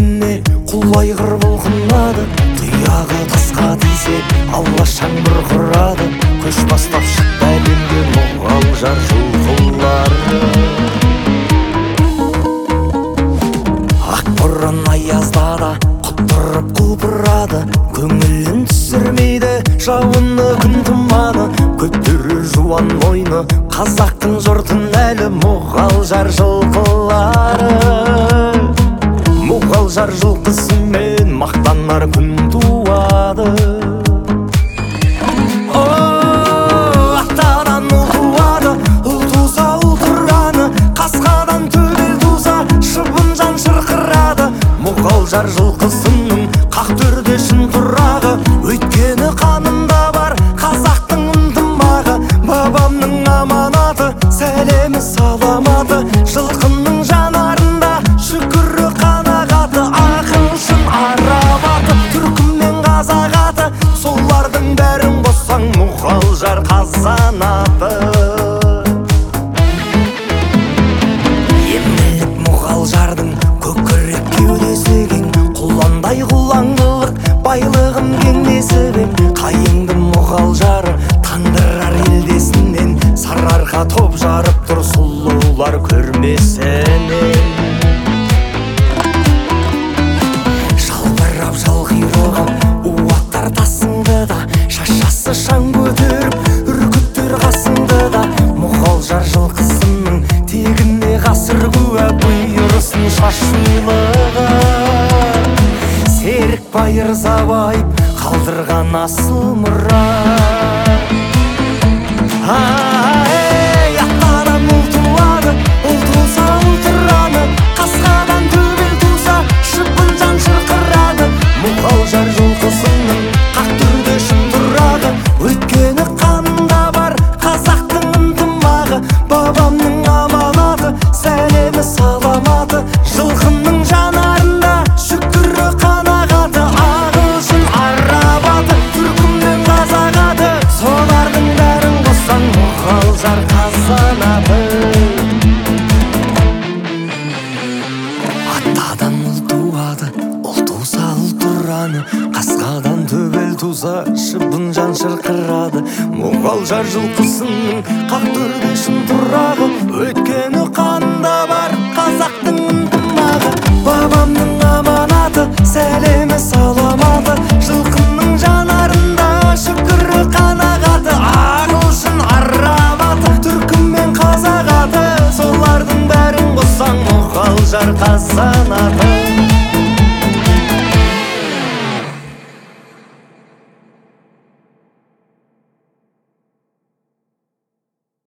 тегіне құл айғыр бұлқынады. Тұяғы тасқа тисе алашаң бұрқырады. Көш бастап шықты әлемге мұғалжар жылқылары. Ақ бұрын аязда да құттырып құлпырады. Көңілін түсірмейді жауыны күн тұманы. Көтерер жуан мойны қазақтың жұртын әлі мұғалжар жылқылары. Мұғалжар жылқысымен мақтанар күн туады. Аттадан ұл туады, ұл туса ұл тұраны. Қасқадан төбел туса шыбын жан шырқырады. Мұғалжар жылқысының қақ төрде шын тұрағы. Өйткені қанында бар қазақтың ынтымағы. Бабамның аманаты, сәлемі саламаты. Жылқының жанарында шүкірі қанағаты. Ақылшын арабаты, түркім мен қазақ аты. Солардың бәрін қоссаң мұғалжар қазанаты. Емлік мұғалжардың көкірек кеудесі кең. Құландай құлаңдылық байлығым кеңдесі бен. Қайыңды мұғалжары тандырар елдесінен. Сарыарқа топ жарып тұр сұлулар көрмесінен. Жалбырап жалғироған уаттар тасыңды да, шашасы шаң көтеріп үркіттер қасыңды да. Мұғалжар жылқысының тегіне ғасыр куә бұйырсын шашулығы. Серік байырза байып қалдырған асыл мұра. Аттадан ұл туады, ұл туса ұл тұраны. Қасқадан төбел туса шыбын жан шырқырады. Мұғалжар жылқысының қақ түрде шын тұрағы. Өйткені қанында бар қазақтың ынтымағы. Бабамның аманаты, сәлемі саламаты. Жылқының жанарында шүкірі қанағаты. Ағылшын арабаты, түркім мен қазақ аты. Солардың бәрін қоссаң мұғалжар қазанаты. Аттадан ұл туады, ұл туса ұл тұраны. Қасқадан төбел туса шыбын жан шырқырады. Мұғалжар жылқысының қақ төрде шын тұрағы. Өйткені қанында бар қазақтың ынтымағы. Бабамның аманаты, сәлемі саламаты. Жылқының жанарында шүкірі қанағаты. Ағылшын арабаты, түркім мен қазақ аты. Солардың бәрін қоссаң мұғалжар қазанаты.